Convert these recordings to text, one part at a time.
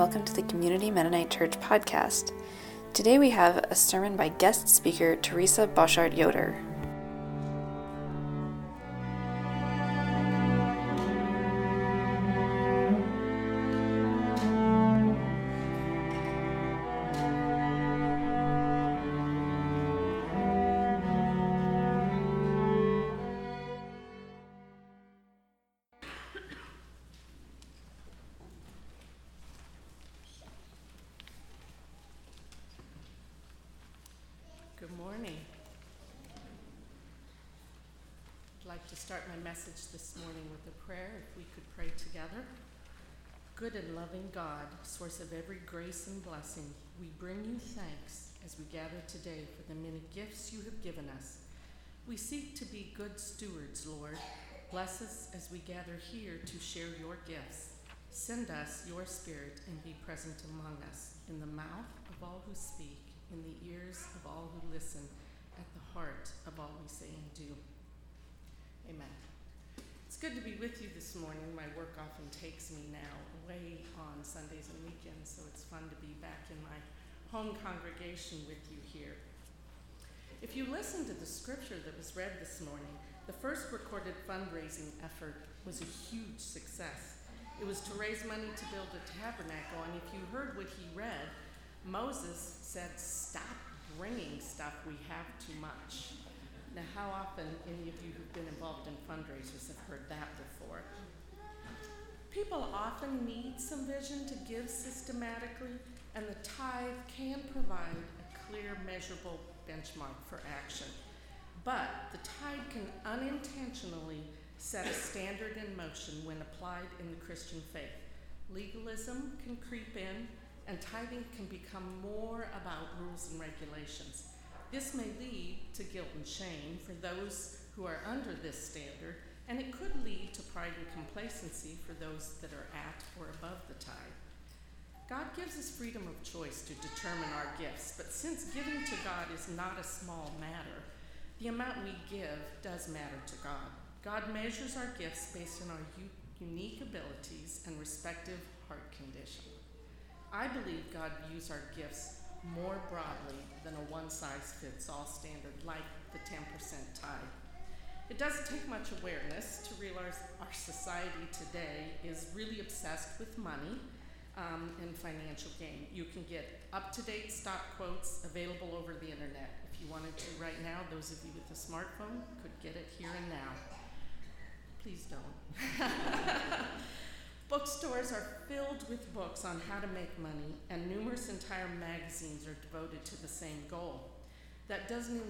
welcome to the Community Mennonite Church podcast. Today we have a sermon by guest speaker Teresa Boshart-Yoder. Good morning. I'd like to start my message this morning with a prayer, if we could pray together. Good and loving God, source of every grace and blessing, we bring you thanks as we gather today for the many gifts you have given us. We seek to be good stewards, Lord. Bless us as we gather here to share your gifts. Send us your Spirit and be present among us, in the mouth of all who speak, in the ears of all who listen, at the heart of all we say and do. Amen. It's good to be with you this morning. My work often takes me now away on Sundays and weekends, so it's fun to be back in my home congregation with you here. If you listen to the scripture that was read this morning, the first recorded fundraising effort was a huge success. It was to raise money to build a tabernacle, and if you heard what he read, Moses said, "Stop bringing stuff, we have too much." Now, how often any of you who've been involved in fundraisers have heard that before? People often need some vision to give systematically, and the tithe can provide a clear, measurable benchmark for action. But the tithe can unintentionally set a standard in motion when applied in the Christian faith. Legalism can creep in, and tithing can become more about rules and regulations. This may lead to guilt and shame for those who are under this standard, and it could lead to pride and complacency for those that are at or above the tithe. God gives us freedom of choice to determine our gifts, but since giving to God is not a small matter, the amount we give does matter to God. God measures our gifts based on our unique abilities and respective heart condition. I believe God views our gifts more broadly than a one-size-fits-all standard like the 10% tithe. It doesn't take much awareness to realize our society today is really obsessed with money and financial gain. You can get up-to-date stock quotes available over the internet. If you wanted to right now, those of you with a smartphone could get it here and now. Please don't. Bookstores are filled with books on how to make money, and numerous entire magazines are devoted to the same goal. That doesn't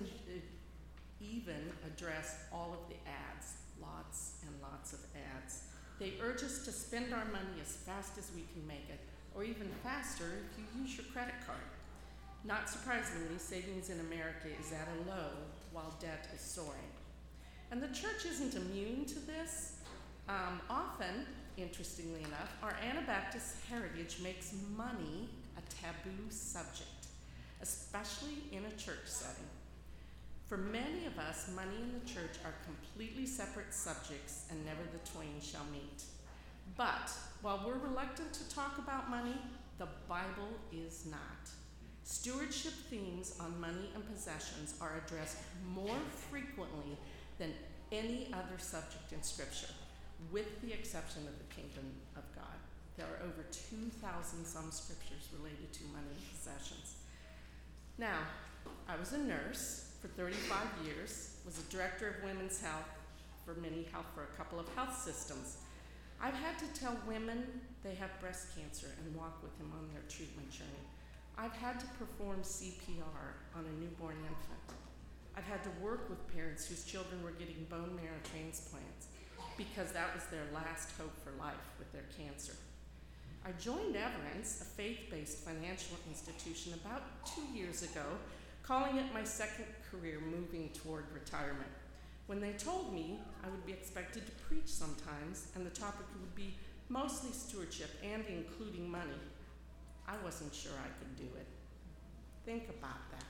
even address all of the ads, lots and lots of ads. They urge us to spend our money as fast as we can make it, or even faster if you use your credit card. Not surprisingly, savings in America is at a low while debt is soaring. And the church isn't immune to this. Often, interestingly enough, our Anabaptist heritage makes money a taboo subject, especially in a church setting. For many of us, money and the church are completely separate subjects, and never the twain shall meet. But while we're reluctant to talk about money, the Bible is not. Stewardship themes on money and possessions are addressed more frequently than any other subject in Scripture, with the exception of the kingdom of God. There are over 2,000 some scriptures related to money and possessions. Now, I was a nurse for 35 years, was a director of women's health for a couple of health systems. I've had to tell women they have breast cancer and walk with them on their treatment journey. I've had to perform CPR on a newborn infant. I've had to work with parents whose children were getting bone marrow transplants because that was their last hope for life with their cancer. I joined Everence, a faith-based financial institution, about 2 years ago, calling it my second career moving toward retirement. When they told me I would be expected to preach sometimes and the topic would be mostly stewardship and including money, I wasn't sure I could do it. Think about that.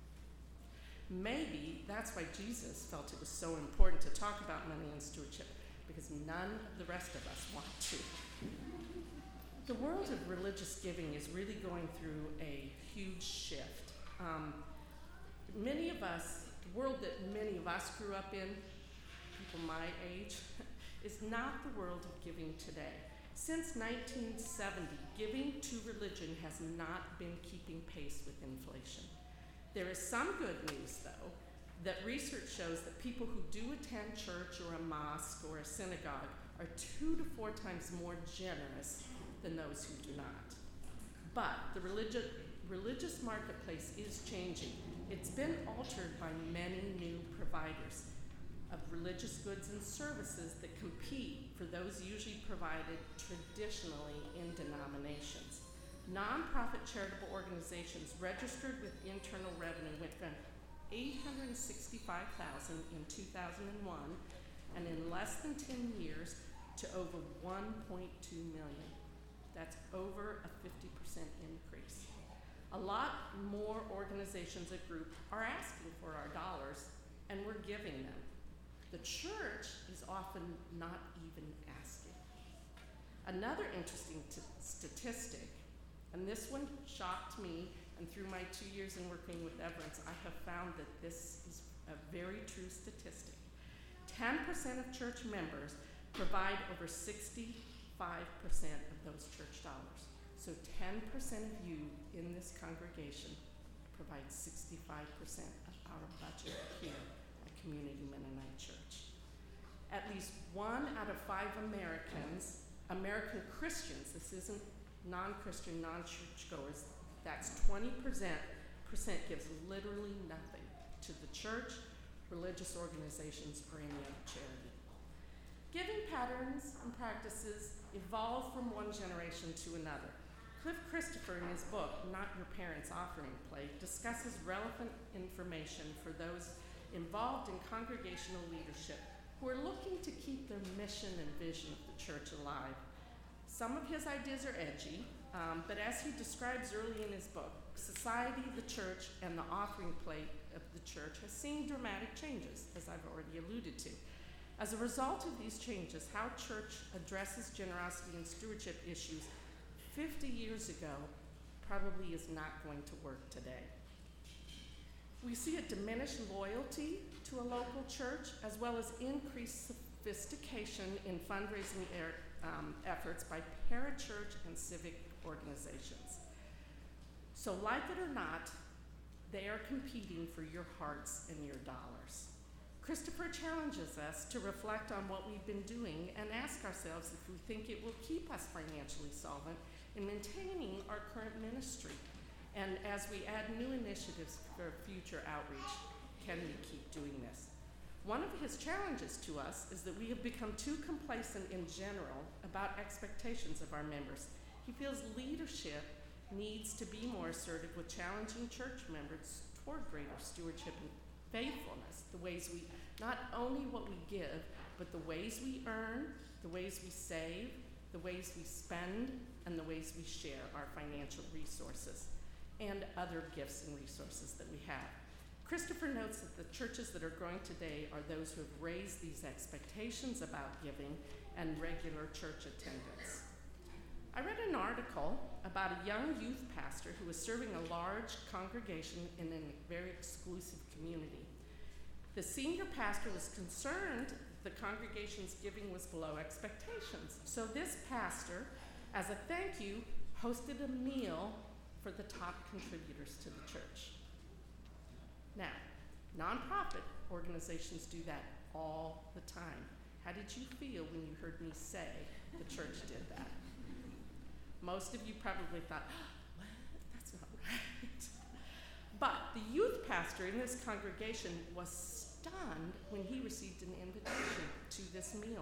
Maybe that's why Jesus felt it was so important to talk about money and stewardship, because none of the rest of us want to. The world of religious giving is really going through a huge shift. Many of us, the world that many of us grew up in, people my age, is not the world of giving today. Since 1970, giving to religion has not been keeping pace with inflation. There is some good news, though, that research shows that people who do attend church or a mosque or a synagogue are 2 to 4 times more generous than those who do not. But the religious marketplace is changing. It's been altered by many new providers of religious goods and services that compete for those usually provided traditionally in denominations. Nonprofit charitable organizations registered with Internal Revenue went from 865,000 in 2001, and in less than 10 years to over 1.2 million. That's over a 50% increase. A lot more organizations and groups are asking for our dollars, and we're giving them. The church is often not even asking. Another interesting statistic, and this one shocked me, and through my 2 years in working with Everence, I have found that this is a very true statistic. 10% of church members provide over 65% of those church dollars. So 10% of you in this congregation provide 65% of our budget here at Community Mennonite Church. At least 1 out of 5 American Christians, this isn't non-Christian, non-churchgoers, that's 20% gives literally nothing to the church, religious organizations, or any other charity. Giving patterns and practices evolve from one generation to another. Cliff Christopher, in his book, Not Your Parents' Offering Plate, discusses relevant information for those involved in congregational leadership who are looking to keep their mission and vision of the church alive. Some of his ideas are edgy, but as he describes early in his book, society, the church, and the offering plate of the church has seen dramatic changes, as I've already alluded to. As a result of these changes, how church addresses generosity and stewardship issues 50 years ago probably is not going to work today. We see a diminished loyalty to a local church, as well as increased sophistication in fundraising efforts by parachurch and civic organizations. So, like it or not, they are competing for your hearts and your dollars. Christopher challenges us to reflect on what we've been doing and ask ourselves if we think it will keep us financially solvent in maintaining our current ministry. And as we add new initiatives for future outreach, can we keep doing this? One of his challenges to us is that we have become too complacent in general about expectations of our members. He feels leadership needs to be more assertive with challenging church members toward greater stewardship and faithfulness, the ways we, not only what we give, but the ways we earn, the ways we save, the ways we spend, and the ways we share our financial resources and other gifts and resources that we have. Christopher notes that the churches that are growing today are those who have raised these expectations about giving and regular church attendance. I read an article about a young youth pastor who was serving a large congregation in a very exclusive community. The senior pastor was concerned the congregation's giving was below expectations. So this pastor, as a thank you, hosted a meal for the top contributors to the church. Now, nonprofit organizations do that all the time. How did you feel when you heard me say the church did that? Most of you probably thought, what? That's not right. But the youth pastor in this congregation was stunned when he received an invitation to this meal.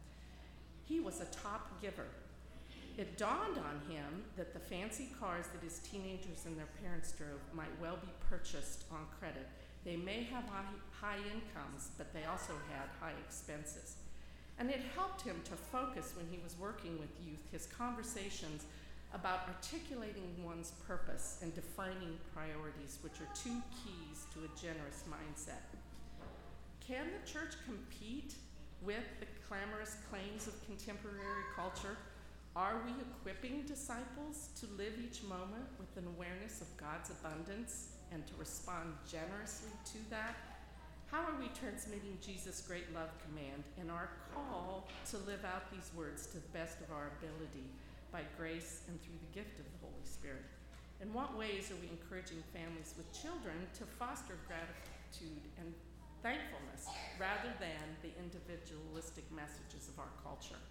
He was a top giver. It dawned on him that the fancy cars that his teenagers and their parents drove might well be purchased on credit. They may have high incomes, but they also had high expenses. And it helped him to focus when he was working with youth, his conversations about articulating one's purpose and defining priorities, which are 2 keys to a generous mindset. Can the church compete with the clamorous claims of contemporary culture? Are we equipping disciples to live each moment with an awareness of God's abundance and to respond generously to that? How are we transmitting Jesus' great love command and our call to live out these words to the best of our ability by grace and through the gift of the Holy Spirit? In what ways are we encouraging families with children to foster gratitude and thankfulness rather than the individualistic messages of our culture?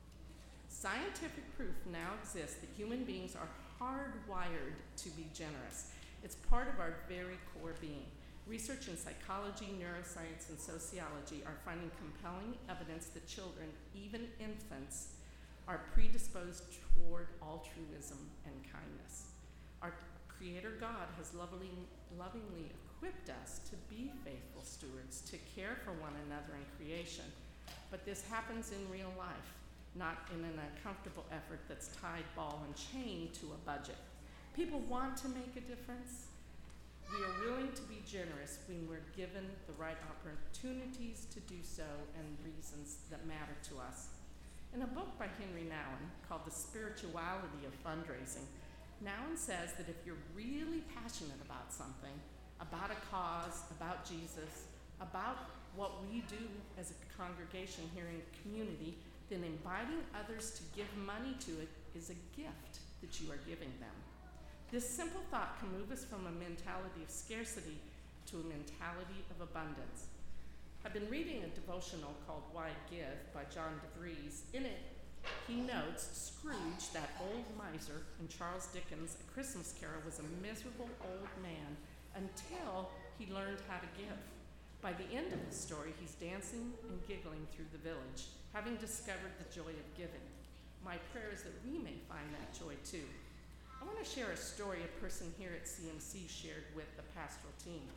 Scientific proof now exists that human beings are hardwired to be generous. It's part of our very core being. Research in psychology, neuroscience, and sociology are finding compelling evidence that children, even infants, are predisposed toward altruism and kindness. Our Creator God has lovingly equipped us to be faithful stewards, to care for one another in creation. But this happens in real life, not in an uncomfortable effort that's tied ball and chain to a budget. People want to make a difference. We are willing to be generous when we're given the right opportunities to do so and reasons that matter to us. In a book by Henry Nouwen called The Spirituality of Fundraising, Nouwen says that if you're really passionate about something, about a cause, about Jesus, about what we do as a congregation here in the community, then inviting others to give money to it is a gift that you are giving them. This simple thought can move us from a mentality of scarcity to a mentality of abundance. I've been reading a devotional called Why Give by John DeVries. In it, he notes Scrooge, that old miser in Charles Dickens' A Christmas Carol, was a miserable old man until he learned how to give. By the end of the story, he's dancing and giggling through the village, having discovered the joy of giving. My prayer is that we may find that joy too. I want to share a story a person here at CMC shared with the pastoral team.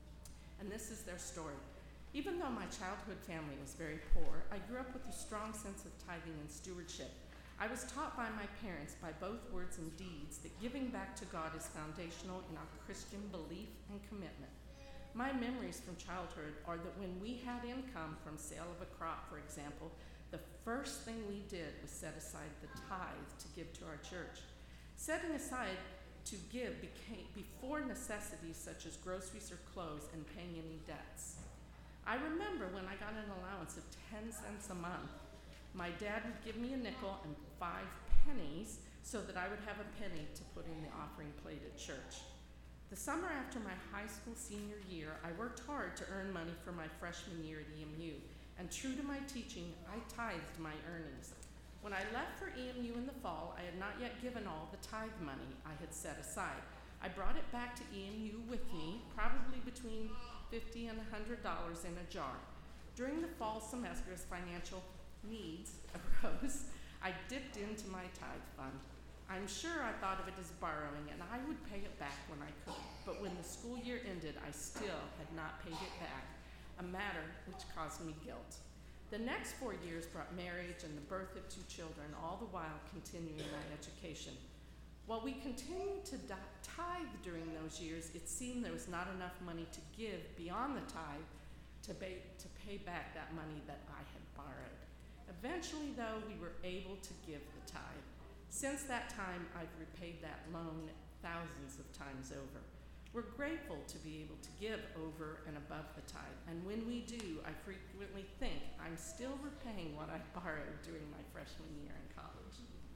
And this is their story. Even though my childhood family was very poor, I grew up with a strong sense of tithing and stewardship. I was taught by my parents, by both words and deeds, that giving back to God is foundational in our Christian belief and commitment. My memories from childhood are that when we had income from sale of a crop, for example, the first thing we did was set aside the tithe to give to our church. Setting aside to give before necessities such as groceries or clothes and paying any debts. I remember when I got an allowance of 10 cents a month, my dad would give me a nickel and 5 pennies so that I would have a penny to put in the offering plate at church. The summer after my high school senior year, I worked hard to earn money for my freshman year at EMU, and true to my teaching, I tithed my earnings. When I left for EMU in the fall, I had not yet given all the tithe money I had set aside. I brought it back to EMU with me, probably between $50 and $100 in a jar. During the fall semester, as financial needs arose, I dipped into my tithe fund. I'm sure I thought of it as borrowing, and I would pay it back when I could. But when the school year ended, I still had not paid it back, a matter which caused me guilt. The next 4 years brought marriage and the birth of 2 children, all the while continuing my education. While we continued to tithe during those years, it seemed there was not enough money to give beyond the tithe to pay back that money that I had borrowed. Eventually, though, we were able to give the tithe. Since that time, I've repaid that loan thousands of times over. We're grateful to be able to give over and above the tithe, and when we do, I frequently think I'm still repaying what I borrowed during my freshman year in college.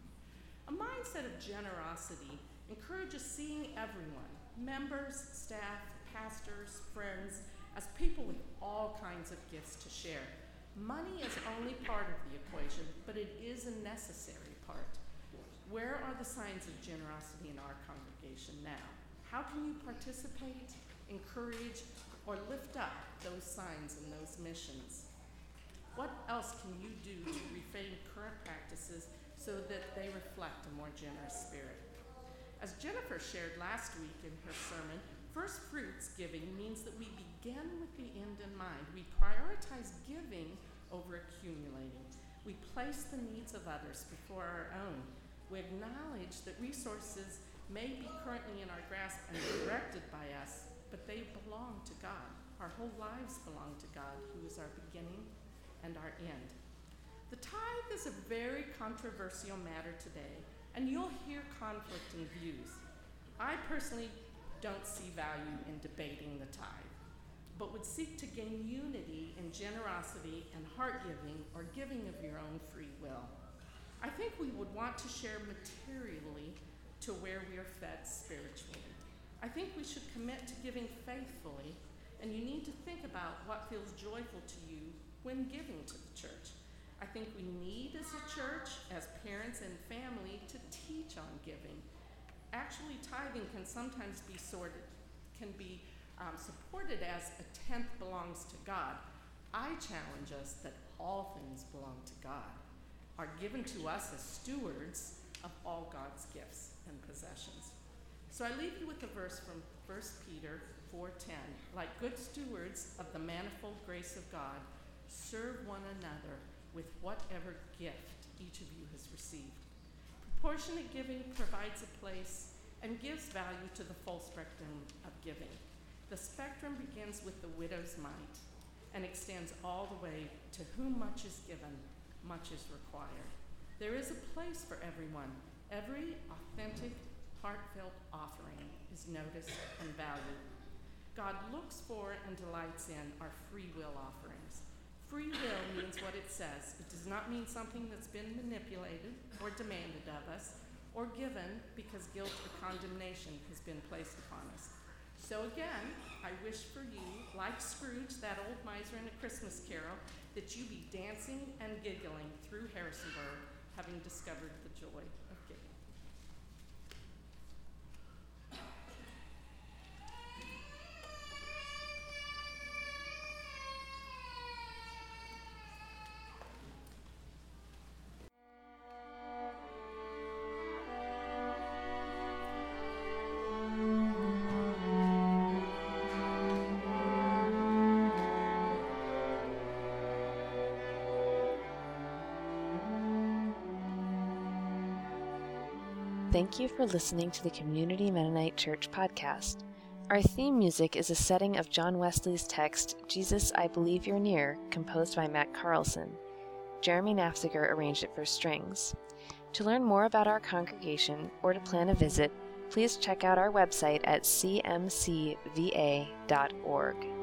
A mindset of generosity encourages seeing everyone, members, staff, pastors, friends, as people with all kinds of gifts to share. Money is only part of the equation, but it is a necessary part. Where are the signs of generosity in our congregation now? How can you participate, encourage, or lift up those signs and those missions? What else can you do to reframe current practices so that they reflect a more generous spirit? As Jennifer shared last week in her sermon, first fruits giving means that we begin with the end in mind. We prioritize giving over accumulating. We place the needs of others before our own. We acknowledge that resources may be currently in our grasp and directed by us, but they belong to God. Our whole lives belong to God, who is our beginning and our end. The tithe is a very controversial matter today, and you'll hear conflicting views. I personally don't see value in debating the tithe, but would seek to gain unity in generosity and heart-giving or giving of your own free will. I think we would want to share materially to where we are fed spiritually. I think we should commit to giving faithfully, and you need to think about what feels joyful to you when giving to the church. I think we need as a church, as parents and family, to teach on giving. Actually, tithing can sometimes be supported as a tenth belongs to God. I challenge us that all things belong to God, are given to us as stewards of all God's gifts and possessions. So I leave you with a verse from 1 Peter 4:10. Like good stewards of the manifold grace of God, serve one another with whatever gift each of you has received. Proportionate giving provides a place and gives value to the full spectrum of giving. The spectrum begins with the widow's mite and extends all the way to whom much is given, much is required. There is a place for everyone. Every authentic, heartfelt offering is noticed and valued. God looks for and delights in our free will offerings. Free will means what it says. It does not mean something that's been manipulated or demanded of us or given because guilt or condemnation has been placed upon us. So again, I wish for you, like Scrooge, that old miser in A Christmas Carol, that you be dancing and giggling through Harrisonburg, having discovered the joy of giving. Thank you for listening to the Community Mennonite Church podcast. Our theme music is a setting of John Wesley's text, Jesus, I Believe You're Near, composed by Matt Carlson. Jeremy Nafziger arranged it for strings. To learn more about our congregation or to plan a visit, please check out our website at cmcva.org.